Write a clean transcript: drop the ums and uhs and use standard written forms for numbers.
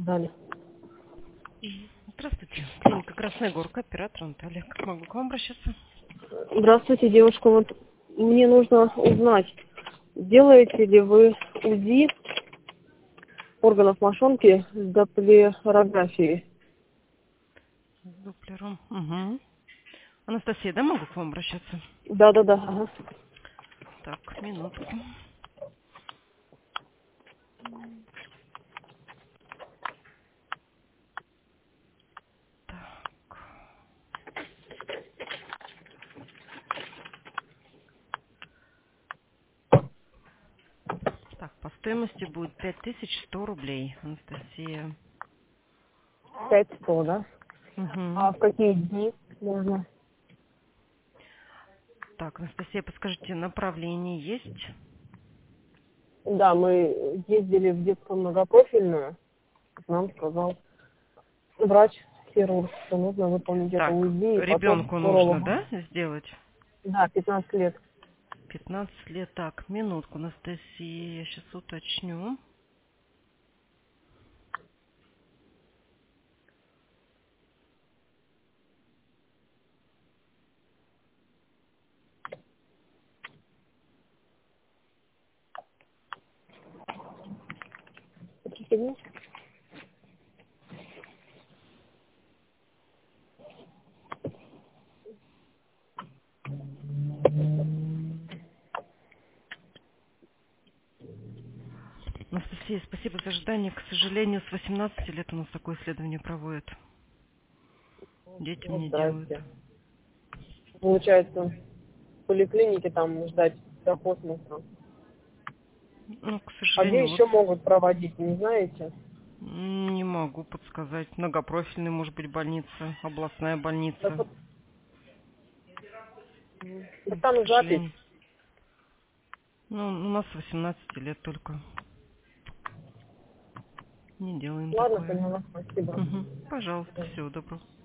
Далее. Здравствуйте. Клиника Красная Горка, оператор Наталья. Как могу к вам обращаться? Здравствуйте, девушка. Вот мне нужно узнать, делаете ли вы УЗИ органов мошонки с доплерографией? С Доплером. Угу. Анастасия, да, могу к вам обращаться? Да. Ага. Так, минутку. Так, по стоимости будет 5100 рублей, Анастасия. 500, да? Угу. А в какие дни можно? Так, Анастасия, подскажите, направление есть? Да, мы ездили в детскую многопрофильную. Нам сказал врач-хирург, что нужно выполнить это Так, УЗИ и потом ребенку к нужно, урологу. да, сделать? Да, 15 лет. 15 лет. Так, минутку, Анастасия, я сейчас уточню. Какие дни? Анастасия, спасибо за ожидание. К сожалению, с 18 лет у нас такое исследование проводят. Детям Вот, не делают. здрасте. Получается, в поликлинике там ждать до космоса. Ну, к А где сожалению, вот еще могут проводить, не знаете? не могу подсказать. Многопрофильная, может быть, больница, областная Да, больница. да К там запись. сожалению. Ну, у нас с 18 лет только. Не делаем Ладно, такое. поняла, спасибо. Угу. Пожалуйста, всего доброго.